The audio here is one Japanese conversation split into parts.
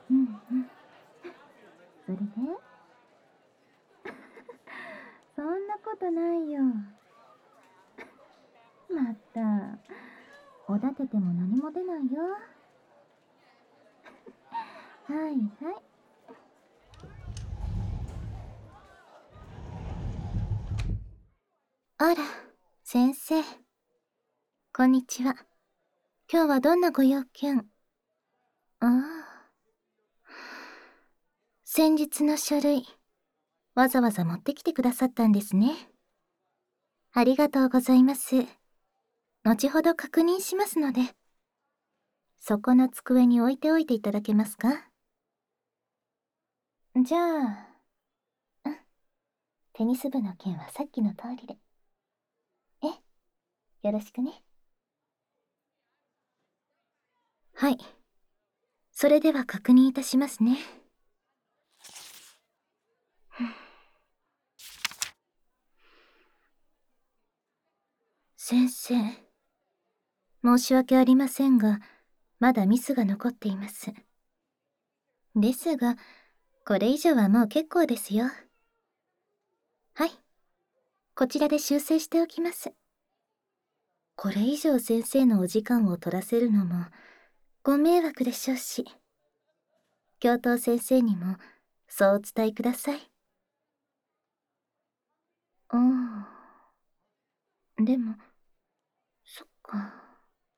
うんうん。それでそんなことないよ。また、おだてても何も出ないよ。はいはい。あら、先生。こんにちは。今日はどんなご用件？ああ。先日の書類、わざわざ持ってきてくださったんですね。ありがとうございます。後ほど確認しますので。そこの机に置いておいていただけますか？じゃあ、うん。テニス部の件はさっきの通りで。え、よろしくね。はい。それでは確認いたしますね。先生、申し訳ありませんが、まだミスが残っています。ですが、これ以上はもう結構ですよ。はい。こちらで修正しておきます。これ以上先生のお時間を取らせるのも、ご迷惑でしょうし。教頭先生にも、そうお伝えください。ああ。でも、そっか。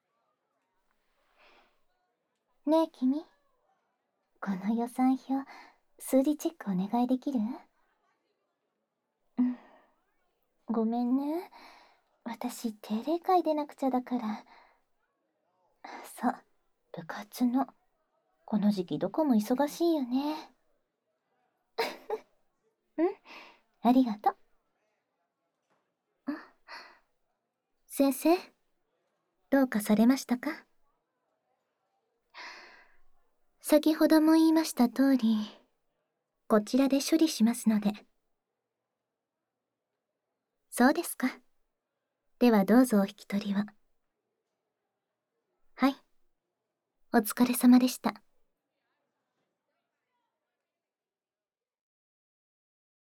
ねえ君、この予算表、数字チェックお願いできる？うん。ごめんね。私、定例会出なくちゃだから。そう、部活の。この時期どこも忙しいよね。うん、ありがとう。先生、どうかされましたか？先ほども言いました通り、こちらで処理しますので。そうですか。ではどうぞお引き取りを。はい。お疲れ様でした。